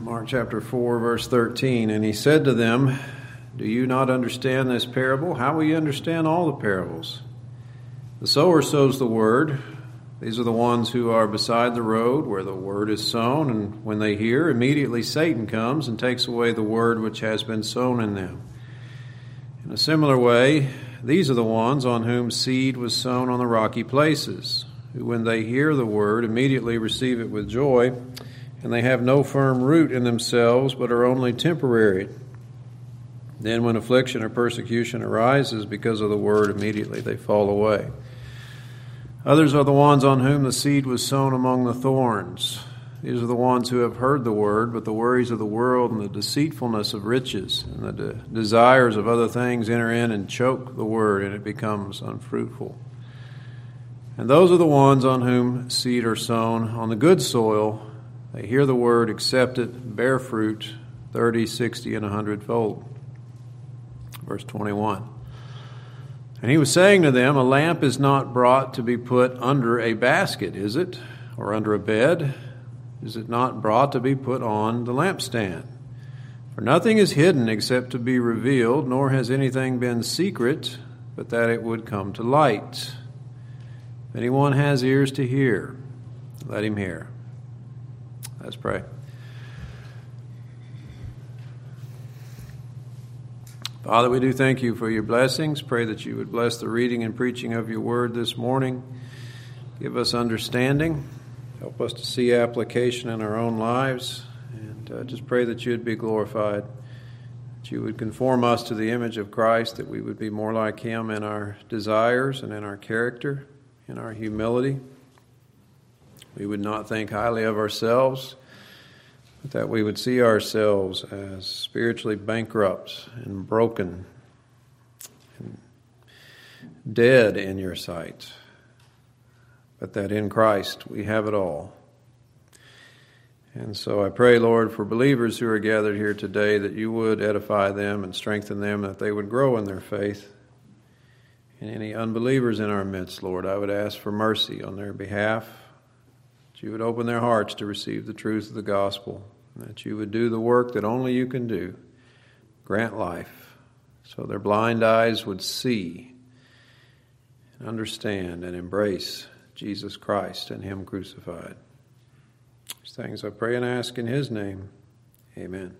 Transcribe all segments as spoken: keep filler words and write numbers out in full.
Mark chapter four, verse thirteen, and he said to them, "Do you not understand this parable? How will you understand all the parables? The sower sows the word. These are the ones who are beside the road where the word is sown, and when they hear, immediately Satan comes and takes away the word which has been sown in them. In a similar way, these are the ones on whom seed was sown on the rocky places, who when they hear the word immediately receive it with joy, and they have no firm root in themselves, but are only temporary. Then when affliction or persecution arises because of the word, immediately they fall away. Others are the ones on whom the seed was sown among the thorns. These are the ones who have heard the word, but the worries of the world and the deceitfulness of riches and the de- desires of other things enter in and choke the word, and it becomes unfruitful. And those are the ones on whom seed are sown on the good soil. They hear the word, accept it, bear fruit, thirty, sixty, and a hundredfold." Verse twenty-one. "And he was saying to them, a lamp is not brought to be put under a basket, is it? Or under a bed? Is it not brought to be put on the lampstand? For nothing is hidden except to be revealed, nor has anything been secret, but that it would come to light. If anyone has ears to hear, let him hear." Let's pray. Father, we do thank you for your blessings. Pray that you would bless the reading and preaching of your word this morning. Give us understanding. Help us to see application in our own lives. And uh, just pray that you would be glorified, that you would conform us to the image of Christ, that we would be more like him in our desires and in our character, in our humility. We would not think highly of ourselves, but that we would see ourselves as spiritually bankrupt and broken and dead in your sight, but that in Christ we have it all. And so I pray, Lord, for believers who are gathered here today, that you would edify them and strengthen them, that they would grow in their faith. And any unbelievers in our midst, Lord, I would ask for mercy on their behalf, that you would open their hearts to receive the truth of the gospel, that you would do the work that only you can do, grant life, so their blind eyes would see and understand and embrace Jesus Christ and him crucified. These things I pray and ask in his name. Amen.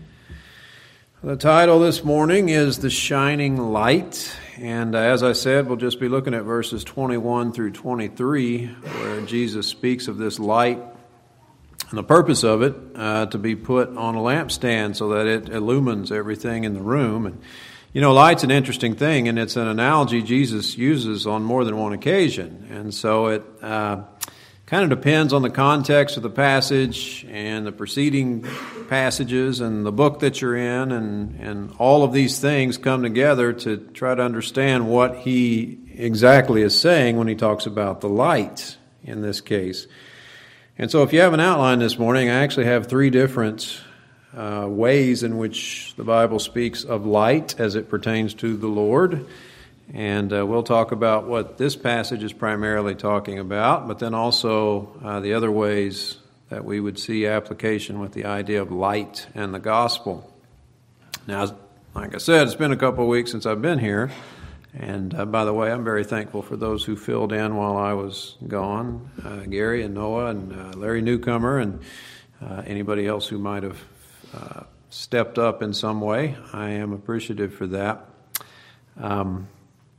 The title this morning is The Shining Light, and uh, as I said, we'll just be looking at verses twenty-one through twenty-three, where Jesus speaks of this light and the purpose of it uh, to be put on a lampstand so that it illumines everything in the room. And you know, light's an interesting thing, and it's an analogy Jesus uses on more than one occasion, and so it uh, kind of depends on the context of the passage and the preceding passages and the book that you're in, and, and all of these things come together to try to understand what he exactly is saying when he talks about the light in this case. And so if you have an outline this morning, I actually have three different uh, ways in which the Bible speaks of light as it pertains to the Lord. And uh, we'll talk about what this passage is primarily talking about, but then also uh, the other ways that we would see application with the idea of light and the gospel. Now, like I said, it's been a couple of weeks since I've been here. And uh, by the way, I'm very thankful for those who filled in while I was gone, uh, Gary and Noah and uh, Larry Newcomer and uh, anybody else who might have uh, stepped up in some way. I am appreciative for that. Um,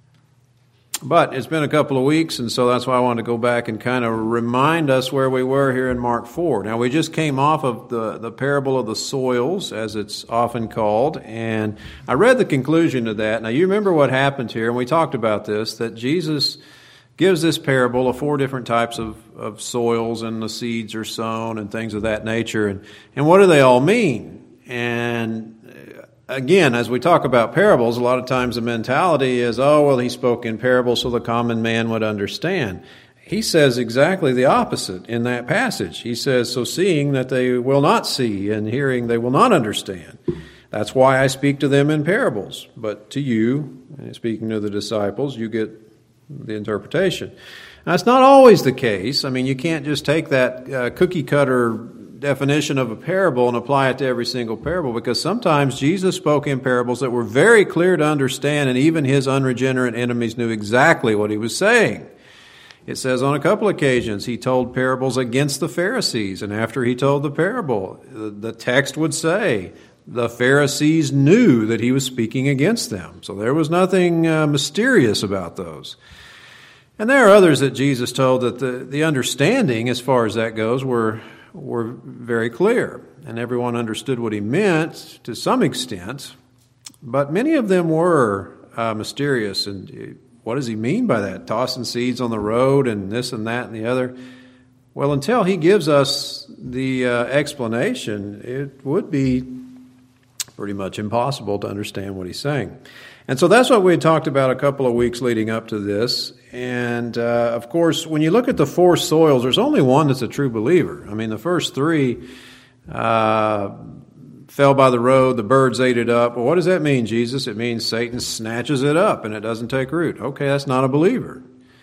But it's been a couple of weeks, and so that's why I wanted to go back and kind of remind us where we were here in Mark four. Now, we just came off of the, the parable of the soils, as it's often called, and I read the conclusion to that. Now, you remember what happened here, and we talked about this, that Jesus gives this parable of four different types of, of soils, and the seeds are sown, and things of that nature, and, and what do they all mean? And again, as we talk about parables, a lot of times the mentality is, oh, well, he spoke in parables so the common man would understand. He says exactly the opposite in that passage. He says, so seeing that they will not see, and hearing they will not understand. That's why I speak to them in parables. But to you, speaking to the disciples, you get the interpretation. Now, it's not always the case. I mean, you can't just take that uh, cookie cutter definition of a parable and apply it to every single parable, because sometimes Jesus spoke in parables that were very clear to understand, and even his unregenerate enemies knew exactly what he was saying. It says on a couple occasions he told parables against the Pharisees, and after he told the parable, the text would say the Pharisees knew that he was speaking against them. So there was nothing uh, mysterious about those. And there are others that Jesus told that the, the understanding, as far as that goes, were, were very clear. And everyone understood what he meant to some extent. But many of them were uh, mysterious. And what does he mean by that? Tossing seeds on the road and this and that and the other? Well, until he gives us the uh, explanation, it would be pretty much impossible to understand what he's saying. And so that's what we had talked about a couple of weeks leading up to this. And, uh, of course, when you look at the four soils, there's only one that's a true believer. I mean, the first three uh, fell by the road, the birds ate it up. Well, what does that mean, Jesus? It means Satan snatches it up and it doesn't take root. Okay, that's not a believer.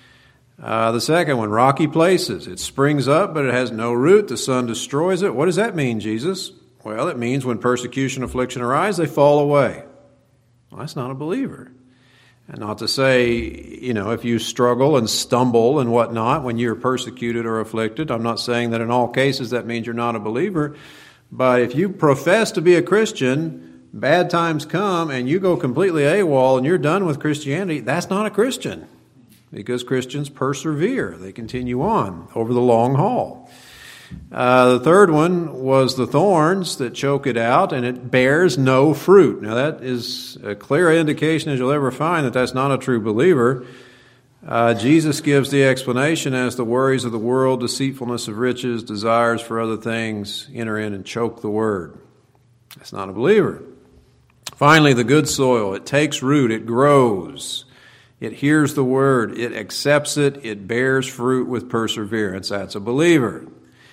Uh, the second one, rocky places. It springs up, but it has no root. The sun destroys it. What does that mean, Jesus? Well, it means when persecution, affliction arise, they fall away. Well, that's not a believer. And not to say, you know, if you struggle and stumble and whatnot when you're persecuted or afflicted, I'm not saying that in all cases that means you're not a believer. But if you profess to be a Christian, bad times come and you go completely AWOL and you're done with Christianity, that's not a Christian. Because Christians persevere. They continue on over the long haul. Uh, the third one was the thorns that choke it out, and it bears no fruit. Now that is a clear indication as you'll ever find that that's not a true believer. Uh, Jesus gives the explanation as the worries of the world, deceitfulness of riches, desires for other things enter in and choke the word. That's not a believer. Finally, the good soil. It takes root, it grows. It hears the word, it accepts it, it bears fruit with perseverance. That's a believer.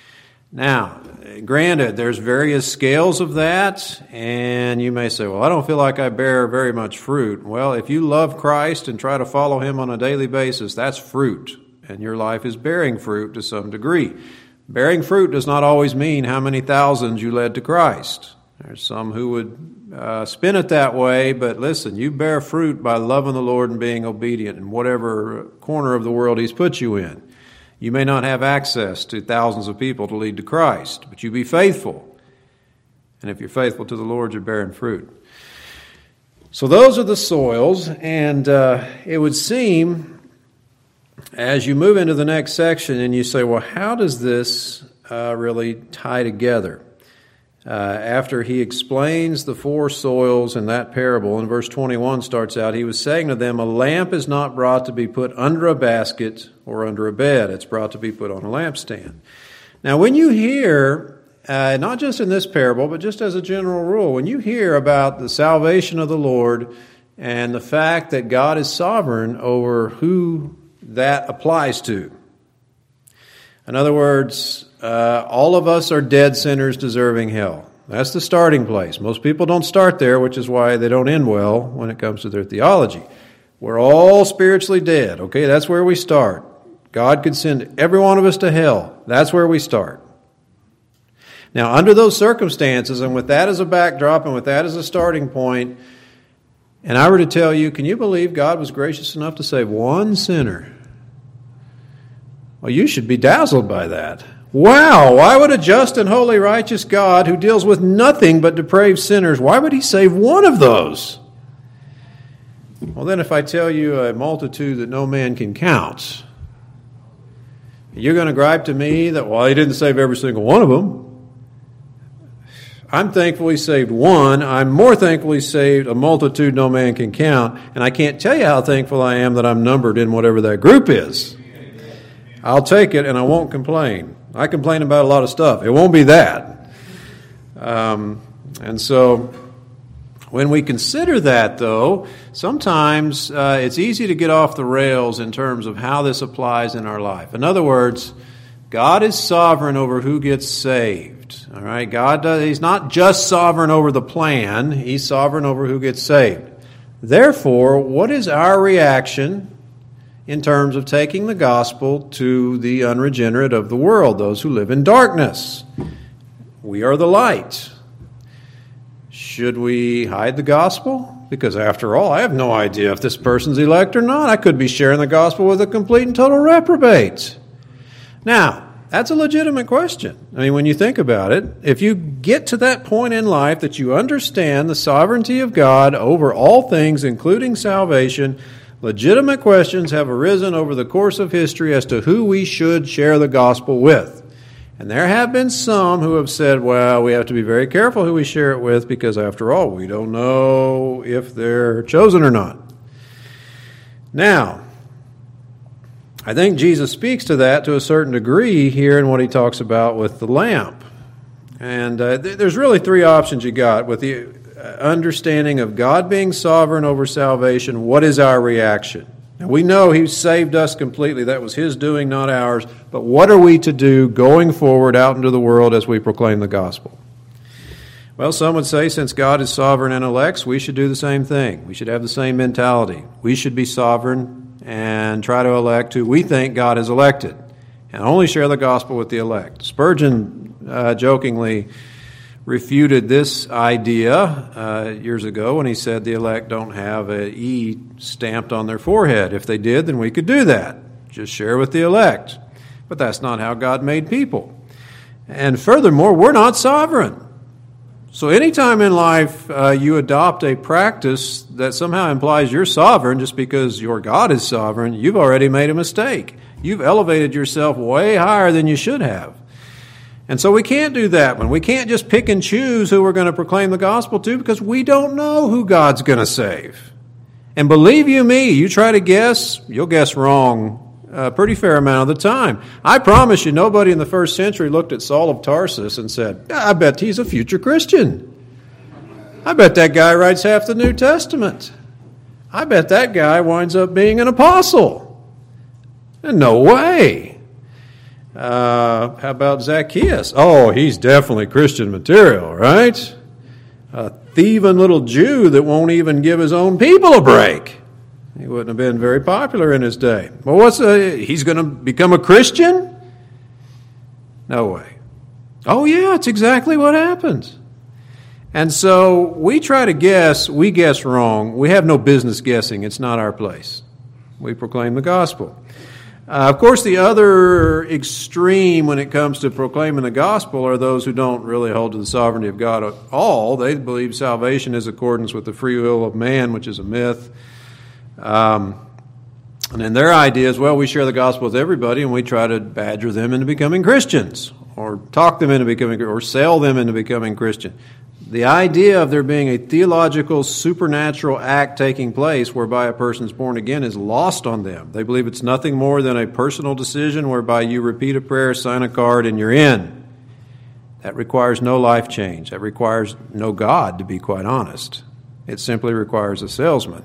Now, granted, there's various scales of that, and you may say, well, I don't feel like I bear very much fruit. Well, if you love Christ and try to follow him on a daily basis, that's fruit, and your life is bearing fruit to some degree. Bearing fruit does not always mean how many thousands you led to Christ. There's some who would uh, spin it that way, but listen, you bear fruit by loving the Lord and being obedient in whatever corner of the world he's put you in. You may not have access to thousands of people to lead to Christ, but you be faithful. And if you're faithful to the Lord, you're bearing fruit. So those are the soils, and uh, it would seem, as you move into the next section and you say, well, how does this uh, really tie together? Uh, after he explains the four soils in that parable, in verse twenty-one starts out, he was saying to them, a lamp is not brought to be put under a basket or under a bed. It's brought to be put on a lampstand. Now, when you hear, uh, not just in this parable, but just as a general rule, when you hear about the salvation of the Lord and the fact that God is sovereign over who that applies to. In other words, uh, all of us are dead sinners deserving hell. That's the starting place. Most people don't start there, which is why they don't end well when it comes to their theology. We're all spiritually dead. Okay, that's where we start. God could send every one of us to hell. That's where we start. Now, under those circumstances, and with that as a backdrop and with that as a starting point, and I were to tell you, can you believe God was gracious enough to save one sinner? Well, you should be dazzled by that. Wow, why would a just and holy righteous God who deals with nothing but depraved sinners, why would he save one of those? Well, then if I tell you a multitude that no man can count, you're going to gripe to me that, well, he didn't save every single one of them. I'm thankful he saved one. I'm more thankful he saved a multitude no man can count. And I can't tell you how thankful I am that I'm numbered in whatever that group is. I'll take it and I won't complain. I complain about a lot of stuff. It won't be that. Um, and so when we consider that, though, sometimes uh, it's easy to get off the rails in terms of how this applies in our life. In other words, God is sovereign over who gets saved. All right, God does, he's not just sovereign over the plan, he's sovereign over who gets saved. Therefore, what is our reaction in terms of taking the gospel to the unregenerate of the world, those who live in darkness? We are the light. Should we hide the gospel? Because after all, I have no idea if this person's elect or not. I could be sharing the gospel with a complete and total reprobate. Now, that's a legitimate question. I mean, when you think about it, if you get to that point in life that you understand the sovereignty of God over all things, including salvation, legitimate questions have arisen over the course of history as to who we should share the gospel with. And there have been some who have said, well, we have to be very careful who we share it with because, after all, we don't know if they're chosen or not. Now, I think Jesus speaks to that to a certain degree here in what he talks about with the lamp. And uh, th- there's really three options you got. With the understanding of God being sovereign over salvation, what is our reaction? And we know he saved us completely. That was his doing, not ours. But what are we to do going forward out into the world as we proclaim the gospel? Well, some would say since God is sovereign and elects, we should do the same thing. We should have the same mentality. We should be sovereign and try to elect who we think God has elected and only share the gospel with the elect. Spurgeon uh, jokingly refuted this idea uh, years ago when he said the elect don't have an E stamped on their forehead. If they did, then we could do that. Just share with the elect. But that's not how God made people. And furthermore, we're not sovereign. So anytime in life uh, you adopt a practice that somehow implies you're sovereign just because your God is sovereign, you've already made a mistake. You've elevated yourself way higher than you should have. And so we can't do that one. We can't just pick and choose who we're going to proclaim the gospel to because we don't know who God's going to save. And believe you me, you try to guess, you'll guess wrong a pretty fair amount of the time. I promise you, nobody in the first century looked at Saul of Tarsus and said, I bet he's a future Christian. I bet that guy writes half the New Testament. I bet that guy winds up being an apostle. No way. Uh, how about Zacchaeus? Oh, he's definitely Christian material, right? A thieving little Jew that won't even give his own people a break. He wouldn't have been very popular in his day. Well, what's a, he's going to become a Christian? No way. Oh, yeah, it's exactly what happens. And so we try to guess, we guess wrong. We have no business guessing. It's not our place. We proclaim the gospel. Uh, of course, the other extreme when it comes to proclaiming the gospel are those who don't really hold to the sovereignty of God at all. They believe salvation is accordance with the free will of man, which is a myth. Um, and then their idea is, well, we share the gospel with everybody and we try to badger them into becoming Christians or talk them into becoming, or sell them into becoming Christian. The idea of there being a theological, supernatural act taking place whereby a person's born again is lost on them. They believe it's nothing more than a personal decision whereby you repeat a prayer, sign a card, and you're in. That requires no life change. That requires no God, to be quite honest. It simply requires a salesman.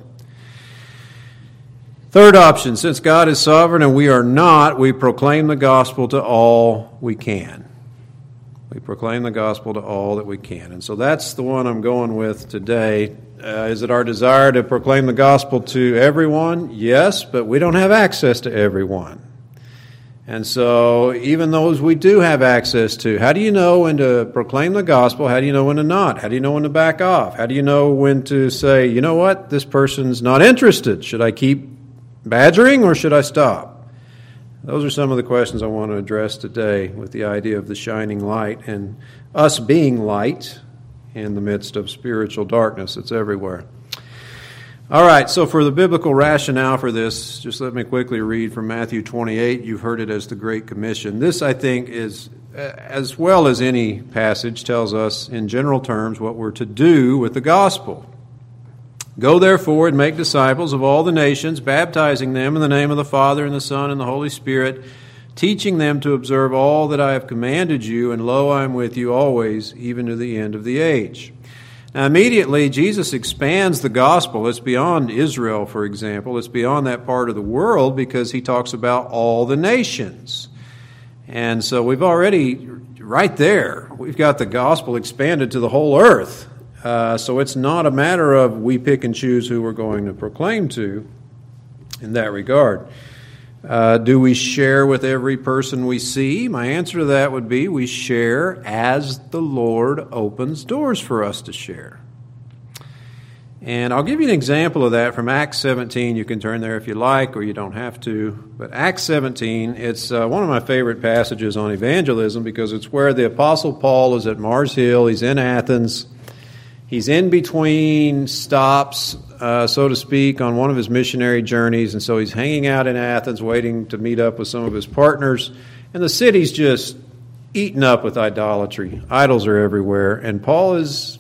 Third option, since God is sovereign and we are not, we proclaim the gospel to all we can. We proclaim the gospel to all that we can. And so that's the one I'm going with today. Uh, is it our desire to proclaim the gospel to everyone? Yes, but we don't have access to everyone. And so even those we do have access to, how do you know when to proclaim the gospel? How do you know when to not? How do you know when to back off? How do you know when to say, you know what, this person's not interested. Should I keep badgering or should I stop? Those are some of the questions I want to address today with the idea of the shining light and us being light in the midst of spiritual darkness that's everywhere. All right, so for the biblical rationale for this, just let me quickly read from Matthew twenty-eight. You've heard it as the Great Commission. This, I think, is, as well as any passage, tells us in general terms what we're to do with the gospel. Go therefore and make disciples of all the nations, baptizing them in the name of the Father and the Son and the Holy Spirit, teaching them to observe all that I have commanded you, and lo, I am with you always, even to the end of the age. Now, immediately, Jesus expands the gospel. It's beyond Israel, for example. It's beyond that part of the world because he talks about all the nations. And so we've already, right there, we've got the gospel expanded to the whole earth. Uh, so it's not a matter of we pick and choose who we're going to proclaim to in that regard. Uh, do we share with every person we see? My answer to that would be we share as the Lord opens doors for us to share. And I'll give you an example of that from Acts seventeen. You can turn there if you like, or you don't have to. But Acts seventeen, it's uh, one of my favorite passages on evangelism because it's where the Apostle Paul is at Mars Hill. He's in Athens. He's in between stops, uh, so to speak, on one of his missionary journeys. And so he's hanging out in Athens waiting to meet up with some of his partners. And the city's just eaten up with idolatry. Idols are everywhere. And Paul is...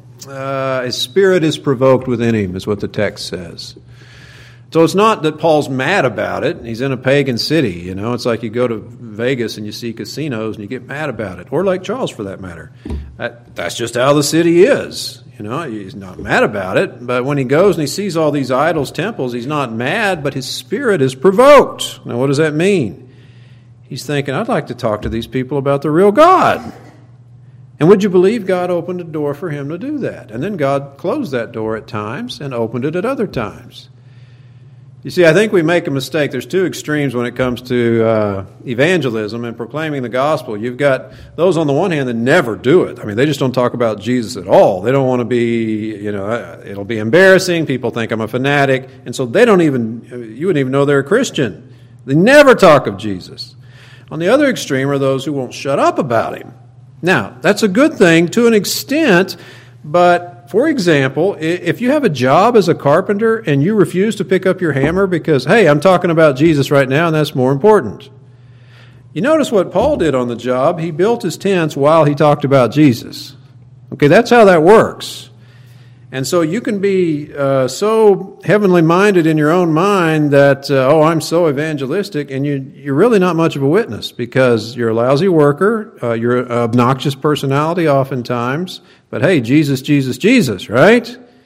Uh, his spirit is provoked within him, is what the text says. So it's not that Paul's mad about it. He's in a pagan city, you know. It's like you go to Vegas and you see casinos and you get mad about it. Or Lake Charles, for that matter. That, that's just how the city is. You know, he's not mad about it. But when he goes and he sees all these idols, temples, he's not mad, but his spirit is provoked. Now, what does that mean? He's thinking, I'd like to talk to these people about the real God. And would you believe God opened a door for him to do that? And then God closed that door at times and opened it at other times. You see, I think we make a mistake. There's two extremes when it comes to uh, evangelism and proclaiming the gospel. You've got those on the one hand that never do it. I mean, they just don't talk about Jesus at all. They don't want to be, you know, it'll be embarrassing. People think I'm a fanatic. And so they don't even, you wouldn't even know they're a Christian. They never talk of Jesus. On the other extreme are those who won't shut up about him. Now, that's a good thing to an extent, but for example, if you have a job as a carpenter and you refuse to pick up your hammer because, hey, I'm talking about Jesus right now and that's more important. You notice what Paul did on the job. He built his tents while he talked about Jesus. Okay, that's how that works. And so you can be uh, so heavenly minded in your own mind that, uh, oh, I'm so evangelistic, and you, you're really not much of a witness because you're a lousy worker, uh, you're an obnoxious personality oftentimes, but hey, Jesus, Jesus, Jesus, right?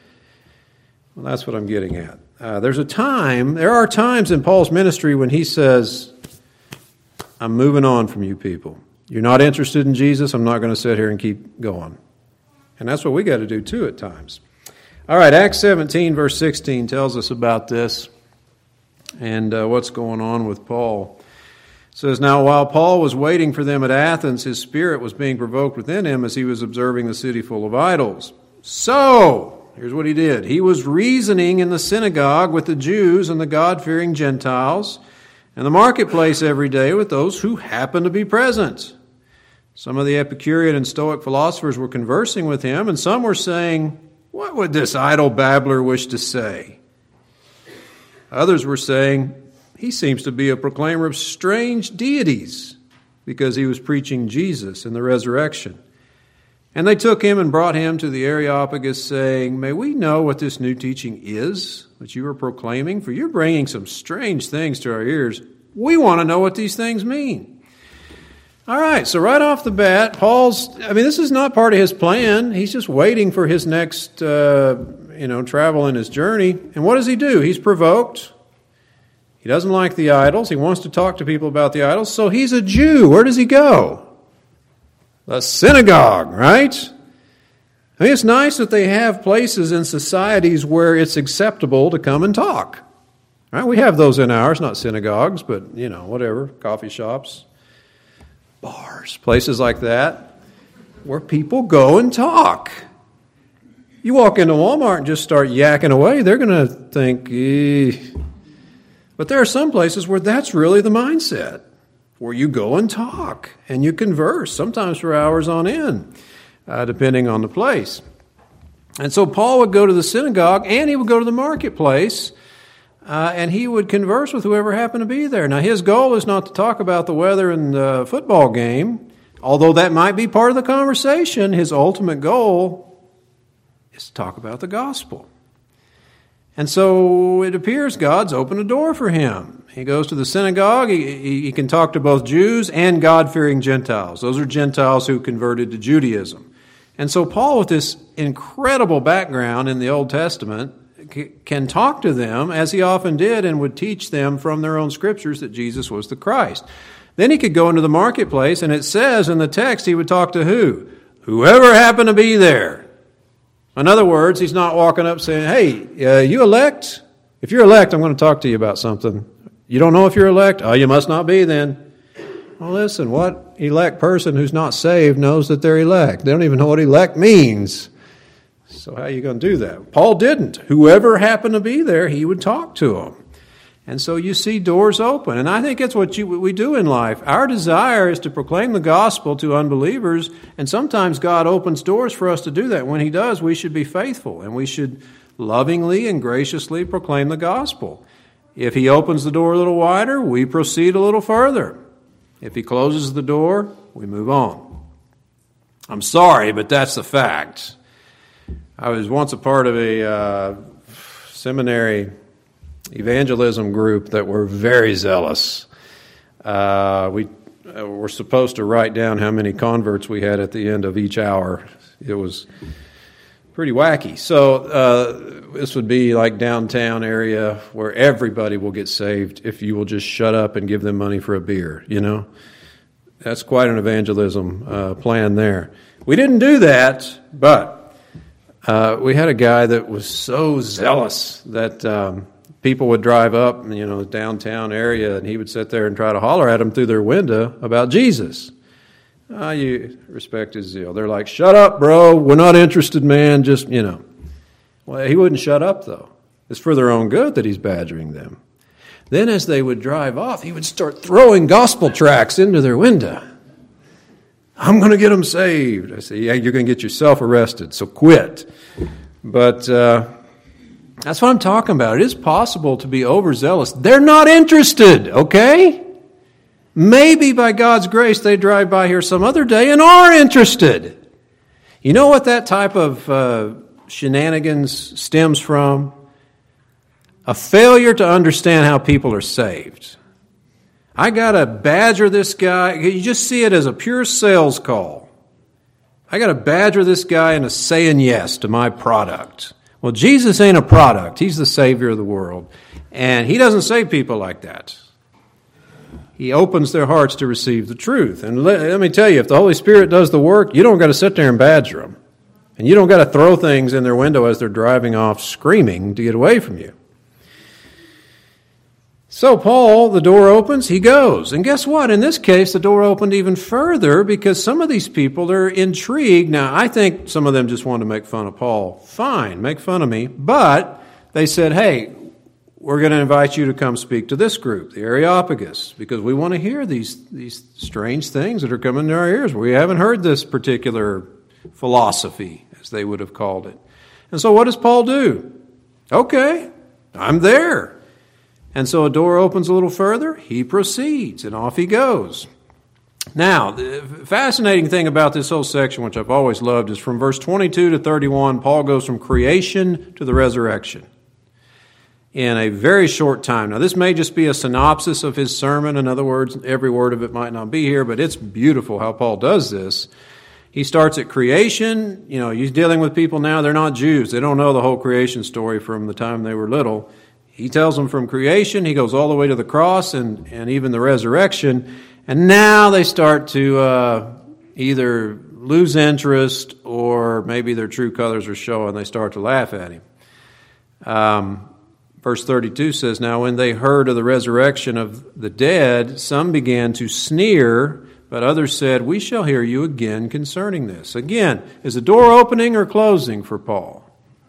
Well, that's what I'm getting at. Uh, there's a time, there are times in Paul's ministry when he says, I'm moving on from you people. You're not interested in Jesus, I'm not going to sit here and keep going. And that's what we got to do too at times. All right, Acts seventeen, verse sixteen tells us about this and uh, what's going on with Paul. It says, now while Paul was waiting for them at Athens, his spirit was being provoked within him as he was observing the city full of idols. So, here's what he did. He was reasoning in the synagogue with the Jews and the God-fearing Gentiles and the marketplace every day with those who happened to be present. Some of the Epicurean and Stoic philosophers were conversing with him, and some were saying, what would this idle babbler wish to say? Others were saying, he seems to be a proclaimer of strange deities because he was preaching Jesus and the resurrection. And they took him and brought him to the Areopagus, saying, may we know what this new teaching is that you are proclaiming? For you're bringing some strange things to our ears. We want to know what these things mean. All right, so right off the bat, Paul's, I mean, this is not part of his plan. He's just waiting for his next, uh, you know, travel in his journey. And what does he do? He's provoked. He doesn't like the idols. He wants to talk to people about the idols. So he's a Jew. Where does he go? The synagogue, right? I mean, it's nice that they have places in societies where it's acceptable to come and talk. Right? We have those in ours, not synagogues, but, you know, whatever, coffee shops. Bars, places like that, where people go and talk. You walk into Walmart and just start yakking away, they're going to think, eh. But there are some places where that's really the mindset, where you go and talk and you converse, sometimes for hours on end, uh, depending on the place. And so Paul would go to the synagogue and he would go to the marketplace, Uh, and he would converse with whoever happened to be there. Now, his goal is not to talk about the weather and the football game, although that might be part of the conversation. His ultimate goal is to talk about the gospel. And so it appears God's opened a door for him. He goes to the synagogue. He, he can talk to both Jews and God-fearing Gentiles. Those are Gentiles who converted to Judaism. And so Paul, with this incredible background in the Old Testament, can talk to them, as he often did, and would teach them from their own scriptures that Jesus was the Christ. Then he could go into the marketplace, and it says in the text he would talk to who? Whoever happened to be there. In other words, he's not walking up saying, hey, uh, you elect? If you're elect, I'm going to talk to you about something. You don't know if you're elect? Oh, you must not be then. Well, listen, what elect person who's not saved knows that they're elect? They don't even know what elect means. So how are you going to do that? Paul didn't. Whoever happened to be there, he would talk to them. And so you see doors open. And I think that's what you, we do in life. Our desire is to proclaim the gospel to unbelievers, and sometimes God opens doors for us to do that. When he does, we should be faithful, and we should lovingly and graciously proclaim the gospel. If he opens the door a little wider, we proceed a little further. If he closes the door, we move on. I'm sorry, but that's the fact. I was once a part of a uh, seminary evangelism group that were very zealous. Uh, we uh, were supposed to write down how many converts we had at the end of each hour. It was pretty wacky. So uh, this would be like downtown area where everybody will get saved if you will just shut up and give them money for a beer, you know. That's quite an evangelism uh, plan there. We didn't do that, but uh, we had a guy that was so zealous that um, people would drive up, you know, downtown area, and he would sit there and try to holler at them through their window about Jesus. Uh, you respect his zeal. They're like, shut up, bro. We're not interested, man. Just, you know. Well, he wouldn't shut up, though. It's for their own good that he's badgering them. Then as they would drive off, he would start throwing gospel tracts into their window. I'm going to get them saved. I say, yeah, you're going to get yourself arrested, so quit. But uh, that's what I'm talking about. It is possible to be overzealous. They're not interested, okay? Maybe by God's grace they drive by here some other day and are interested. You know what that type of uh, shenanigans stems from? A failure to understand how people are saved. I got to badger this guy. You just see it as a pure sales call. I got to badger this guy into saying yes to my product. Well, Jesus ain't a product. He's the Savior of the world. And he doesn't save people like that. He opens their hearts to receive the truth. And let, let me tell you, if the Holy Spirit does the work, you don't got to sit there and badger them. And you don't got to throw things in their window as they're driving off screaming to get away from you. So Paul, the door opens, he goes. And guess what? In this case, the door opened even further because some of these people are intrigued. Now, I think some of them just wanted to make fun of Paul. Fine, make fun of me. But they said, hey, we're going to invite you to come speak to this group, the Areopagus, because we want to hear these, these strange things that are coming to our ears. We haven't heard this particular philosophy, as they would have called it. And so what does Paul do? Okay, I'm there. And so a door opens a little further, he proceeds, and off he goes. Now, the fascinating thing about this whole section, which I've always loved, is from verse twenty-two to thirty-one, Paul goes from creation to the resurrection in a very short time. Now, this may just be a synopsis of his sermon. In other words, every word of it might not be here, but it's beautiful how Paul does this. He starts at creation. You know, he's dealing with people now, they're not Jews. They don't know the whole creation story from the time they were little. He tells them from creation, he goes all the way to the cross and, and even the resurrection. And now they start to uh, either lose interest or maybe their true colors are showing. They start to laugh at him. Um, verse thirty-two says, now when they heard of the resurrection of the dead, some began to sneer, but others said, we shall hear you again concerning this. Again, is the door opening or closing for Paul?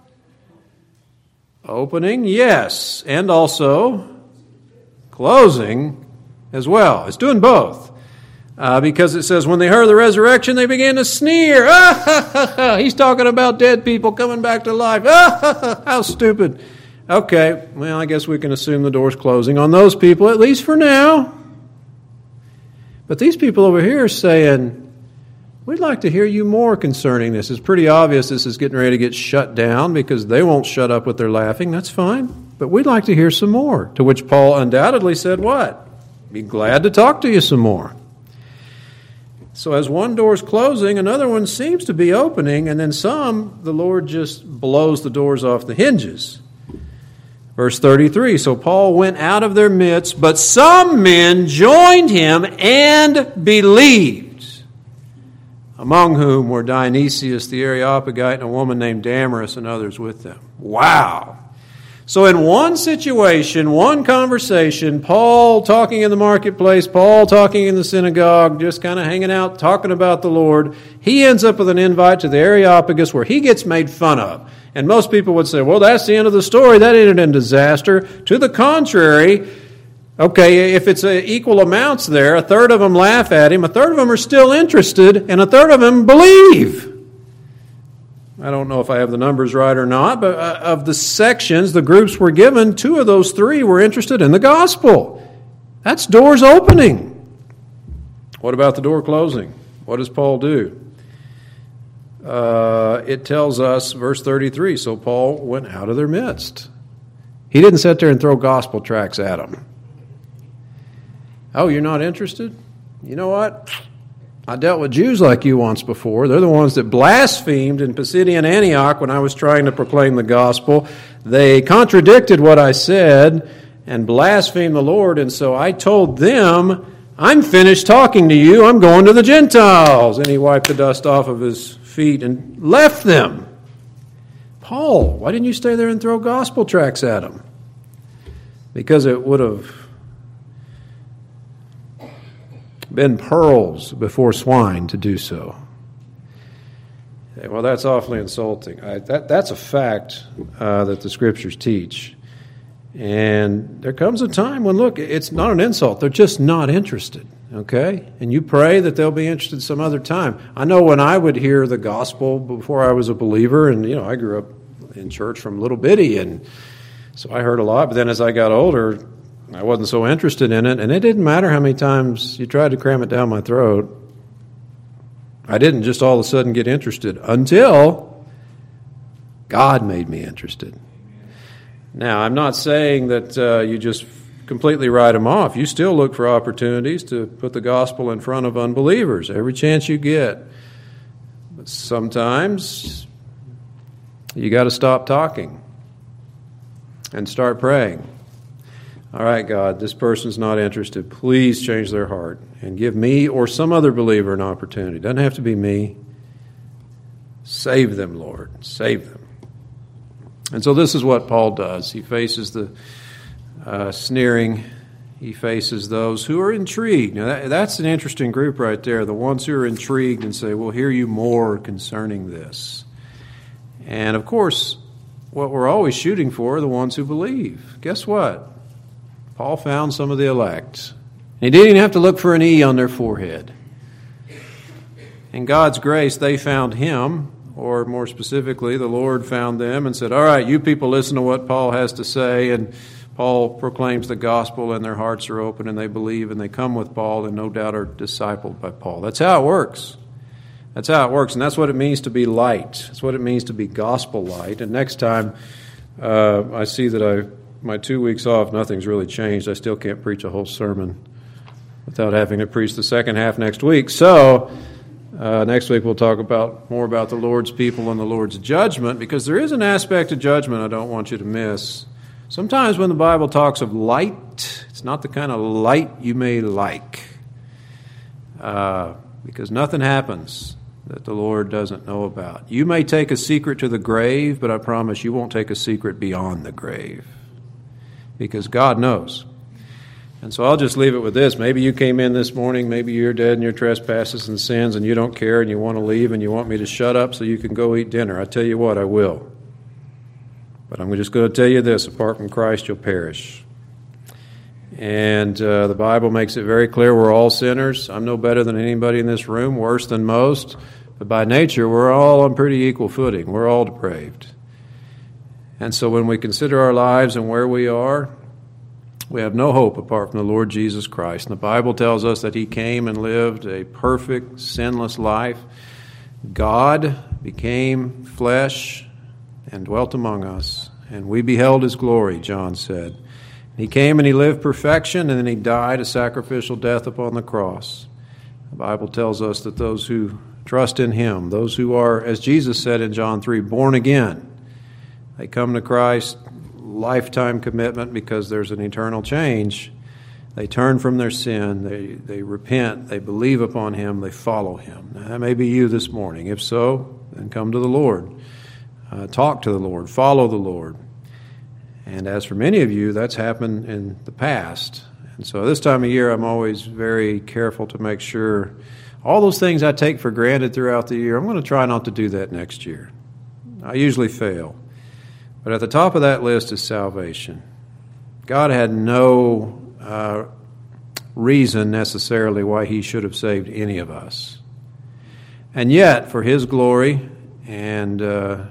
Opening, yes, and also closing as well. It's doing both. Uh, because it says, when they heard the resurrection, they began to sneer. Ah, ha, ha, ha. He's talking about dead people coming back to life. Ah, ha, ha. How stupid. Okay, well, I guess we can assume the door's closing on those people, at least for now. But these people over here are saying, we'd like to hear you more concerning this. It's pretty obvious this is getting ready to get shut down because they won't shut up with their laughing. That's fine. But we'd like to hear some more. To which Paul undoubtedly said what? Be glad to talk to you some more. So as one door's closing, another one seems to be opening, and then some, the Lord just blows the doors off the hinges. Verse thirty-three, so Paul went out of their midst, but some men joined him and believed, among whom were Dionysius the Areopagite and a woman named Damaris and others with them. Wow! So in one situation, one conversation, Paul talking in the marketplace, Paul talking in the synagogue, just kind of hanging out, talking about the Lord, he ends up with an invite to the Areopagus where he gets made fun of. And most people would say, well, that's the end of the story. That ended in disaster. To the contrary, okay, if it's a equal amounts there, a third of them laugh at him, a third of them are still interested, and a third of them believe. I don't know if I have the numbers right or not, but of the sections the groups were given, two of those three were interested in the gospel. That's doors opening. What about the door closing? What does Paul do? Uh, it tells us, verse thirty-three, so Paul went out of their midst. He didn't sit there and throw gospel tracts at them. Oh, you're not interested? You know what? I dealt with Jews like you once before. They're the ones that blasphemed in Pisidian Antioch when I was trying to proclaim the gospel. They contradicted what I said and blasphemed the Lord, and so I told them, I'm finished talking to you. I'm going to the Gentiles. And he wiped the dust off of his feet and left them. Paul, why didn't you stay there and throw gospel tracts at them? Because it would have been pearls before swine to do so. Well, that's awfully insulting. I, that, that's a fact uh, that the Scriptures teach. And there comes a time when, look, it's not an insult. They're just not interested, okay? And you pray that they'll be interested some other time. I know when I would hear the gospel before I was a believer, and, you know, I grew up in church from little bitty, and so I heard a lot. But then as I got older, I wasn't so interested in it, and it didn't matter how many times you tried to cram it down my throat. I didn't just all of a sudden get interested until God made me interested. Now, I'm not saying that uh, you just completely write them off. You still look for opportunities to put the gospel in front of unbelievers every chance you get. But sometimes you got to stop talking and start praying. All right, God, this person's not interested. Please change their heart and give me or some other believer an opportunity. Doesn't have to be me. Save them, Lord. Save them. And so this is what Paul does. He faces the uh, sneering. He faces those who are intrigued. Now, that, that's an interesting group right there, the ones who are intrigued and say, we'll hear you more concerning this. And, of course, what we're always shooting for are the ones who believe. Guess what? Paul found some of the elect. He didn't even have to look for an E on their forehead. In God's grace, they found him, or more specifically, the Lord found them and said, all right, you people listen to what Paul has to say. And Paul proclaims the gospel, and their hearts are open, and they believe, and they come with Paul, and no doubt are discipled by Paul. That's how it works. That's how it works, and that's what it means to be light. That's what it means to be gospel light. And next time uh, I see that I my two weeks off, nothing's really changed. I still can't preach a whole sermon without having to preach the second half next week. So uh, next week we'll talk about more about the Lord's people and the Lord's judgment, because there is an aspect of judgment I don't want you to miss. Sometimes when the Bible talks of light, it's not the kind of light you may like, uh, because nothing happens that the Lord doesn't know about. You may take a secret to the grave, but I promise you won't take a secret beyond the grave, because God knows. And so I'll just leave it with this. Maybe you came in this morning, maybe you're dead in your trespasses and sins, and you don't care, and you want to leave, and you want me to shut up so you can go eat dinner. I tell you what, I will. But I'm just going to tell you this, apart from Christ, you'll perish. And uh, the Bible makes it very clear we're all sinners. I'm no better than anybody in this room, worse than most. But by nature, we're all on pretty equal footing. We're all depraved. And so when we consider our lives and where we are, we have no hope apart from the Lord Jesus Christ. And the Bible tells us that he came and lived a perfect, sinless life. God became flesh and dwelt among us, and we beheld his glory, John said. He came and he lived perfection, and then he died a sacrificial death upon the cross. The Bible tells us that those who trust in him, those who are, as Jesus said in John three, born again, they come to Christ, lifetime commitment, because there's an eternal change. They turn from their sin, they, they repent, they believe upon him, they follow him. Now, that may be you this morning. If so, then come to the Lord. Uh, talk to the Lord, follow the Lord. And as for many of you, that's happened in the past. And so this time of year, I'm always very careful to make sure all those things I take for granted throughout the year, I'm going to try not to do that next year. I usually fail. But at the top of that list is salvation. God had no uh, reason necessarily why he should have saved any of us. And yet, for his glory and uh,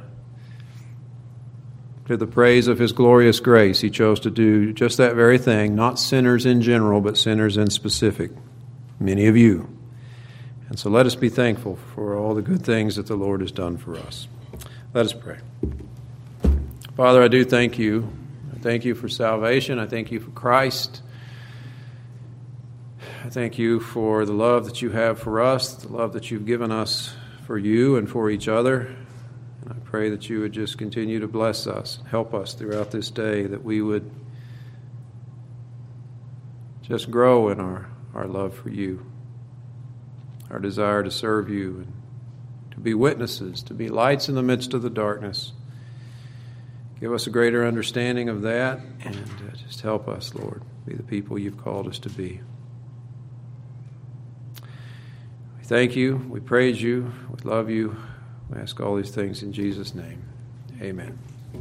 to the praise of his glorious grace, he chose to do just that very thing, not sinners in general, but sinners in specific, many of you. And so let us be thankful for all the good things that the Lord has done for us. Let us pray. Father, I do thank you. I thank you for salvation. I thank you for Christ. I thank you for the love that you have for us, the love that you've given us for you and for each other. And I pray that you would just continue to bless us, help us throughout this day, that we would just grow in our, our love for you, our desire to serve you, and to be witnesses, to be lights in the midst of the darkness. Give us a greater understanding of that, and uh, just help us, Lord, be the people you've called us to be. We thank you, we praise you, we love you. We ask all these things in Jesus' name. Amen.